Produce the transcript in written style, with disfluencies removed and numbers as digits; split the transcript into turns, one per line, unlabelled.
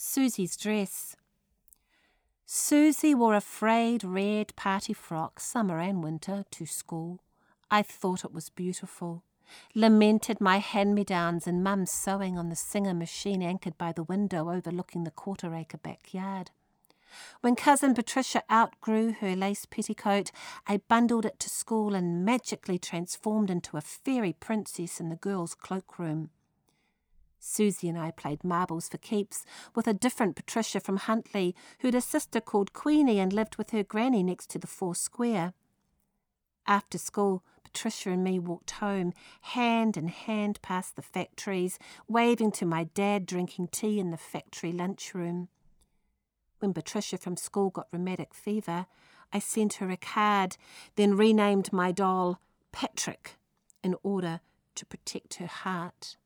Susie's dress. Susie wore a frayed red party frock, summer and winter, to school. I thought it was beautiful. Lamented my hand-me-downs and Mum's sewing on the Singer machine anchored by the window overlooking the quarter-acre backyard. When Cousin Patricia outgrew her lace petticoat, I bundled it to school and magically transformed into a fairy princess in the girls' cloakroom. Susie and I played marbles for keeps with a different Patricia from Huntly, who'd a sister called Queenie and lived with her granny next to the 4 Square. After school, Patricia and me walked home, hand in hand past the factories, waving to my dad drinking tea in the factory lunchroom. When Patricia from school got rheumatic fever, I sent her a card, then renamed my doll Patrick in order to protect her heart.